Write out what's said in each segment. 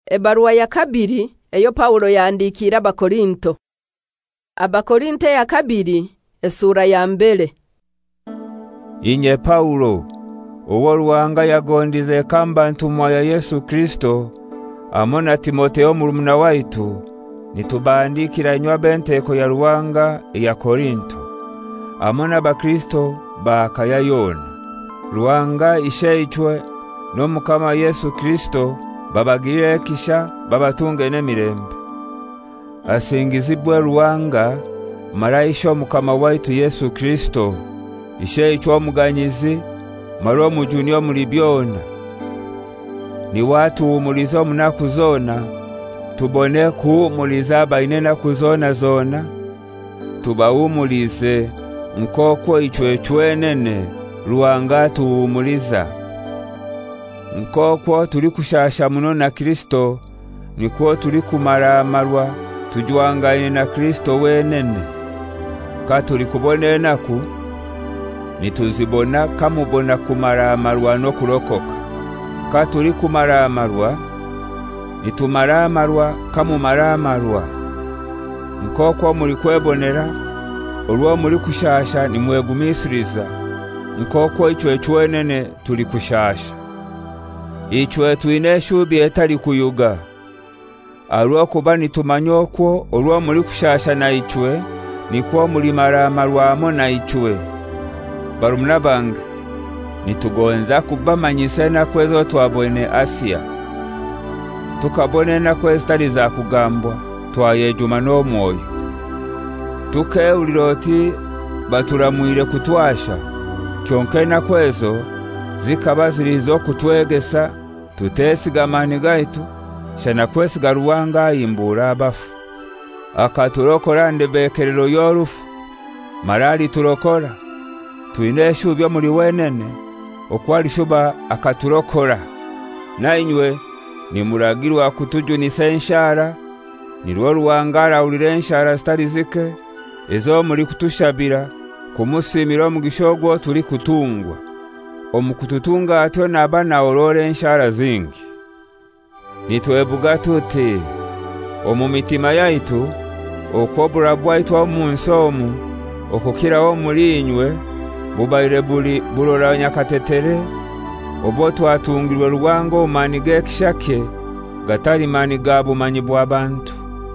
Ebaruwa ya kabiri eyo Paulo yandikira Abakorinto. Abakorinto ya kabiri esura ya mbere. Inye Paulo uwo Ruhanga yagondize kamba ntumwa ya Yesu Kristo amona Timotheo murumuna waitu nitubandikira inywa benteko ya Ruhanga ya Korinto amona bakristo bakayayona Ruhanga isheichwe no mukama Yesu Kristo babagire kisha babatunge nemirembe asingizibwe Ruhanga maraisho mukama waitu Yesu Kristo isheichwe omuganyizi maro mujunio mulibyona ni watu umulizo munakuzona tubone kuumuliza bainena kuzona zona tubaumulize nkoko ichwechwenene Ruhanga tuumuliza nkoko tuli kushasha muno na Kristo niko tuli kumara marwa tujuangaine na Kristo wenene katuli kubonena ku nituzibona kamubona kumara marwa no kurokoka katuli kumara marwa nitumara marwa kamumara marwa nkoko muri kwebonera olwo muri kushasha nimwegumisiriza nkoko ichwechwenene tuli kushasha ichwe tuineshubi etali kuyuga alwo kuba nitumanyokwo olwo muri kushasha na ichwe niko muri mara marwa amo na ichwe barumuna bange nitugonza kubamanyisena kwezo twabone Asia tukabonena kwestali za kugambwa twayejuma no moyo tuke uliroti baturamwire kutwasha kyonkena kwezo zikaba zirizo kutwegesa tutesigamani gaitu shana kwesiga Ruhanga imbura abafu akaturokora ndebekerero yorufu marali turokora tuineshu byo muri wenene okwali shuba akaturokora nainywe ni muragirwa kutujunisa enshara nirwo Ruhanga ulirenshara starizike ezo muri kutushabira kumusimira mu gishogwo turi kutungwa omukututunga atyo nabana orore enshara zingi nitwebuga tuti omumitima yaitu okobura bwaitwa munsomu okukirawo mulinywe bubaire buli bulora nyakatetere obo twatungirwe Ruhanga omani gekishake gatali mani gabu manyi bw'abantu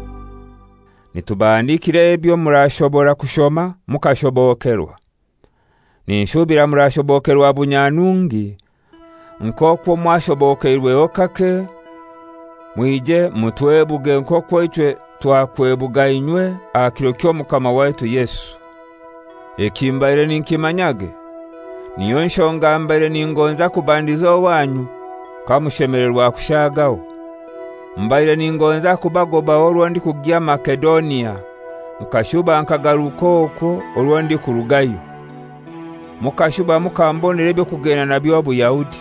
nitubandikire ebyo murashobora kushoma mukashobokerwa ninshubira murashobokerwa bunyanungi nkoko mwashobokerwe okake mwije mutwebuge nkoko ichwe twakwebuga inywe akirokyo mukama waitu Yesu ekimbaire ninkimanyage niyo nshonga mbere ningonza kubandizo wanyu kamushemererwa kushagaho mbaire ningonza kubagoba olwo ndi kugya Makedonia mukashuba nkagaruko oko olwo ndi kurugayo mukashuba mukambonere byo kugena nabyo Obuyahudi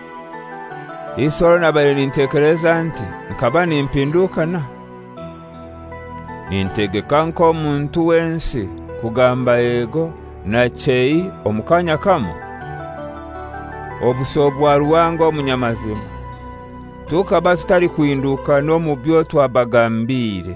isoro nabaire nintekereza nti nkaba nimpindukana nintegeka nko muntu wensi kugamba ego na chei omukanya kamo obusobwa Ruhanga omunyamazima tukaba tutali kuinduka no mubyo twabagambire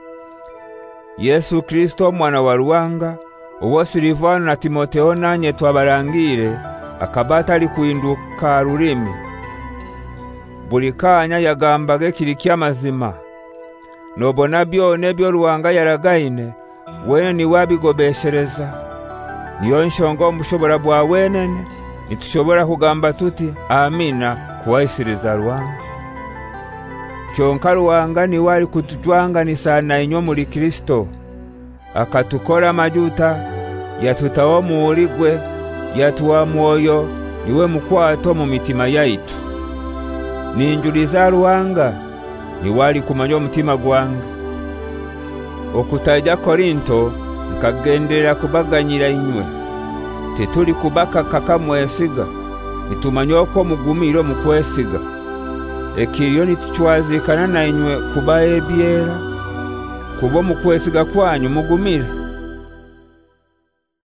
Yesu Kristo mwana wa Ruhanga uwo Silivano na Timotheo nanye twabarangire akabata ali kuinduka rurimi buli kanya yagambage kirikia mazima nobona byone byo Ruhanga yaragaine wene ni wabigobeshereza niyo nshongo mushobora bwa wenene nitushobora kugamba tuti amina kuwaisiriza Ruhanga kyonka Ruhanga ni wali kutujwanga ni sana inyo muri Kristo akatukora majuta yatutawo muurigwe yatuwa mwoyo niwe mukwato mu mitima yaitu ninjuliza Ruhanga ni wali kumanyo mutima gwanga okutaja Korinto nkagendera kubaganyira inywe tetuli kubaka kakamwesiga nitumanyoko mugumiro mukwesiga ekiriyo nituchwazikana na inywe kubaye byera kubo mukwesiga kwanyu mugumira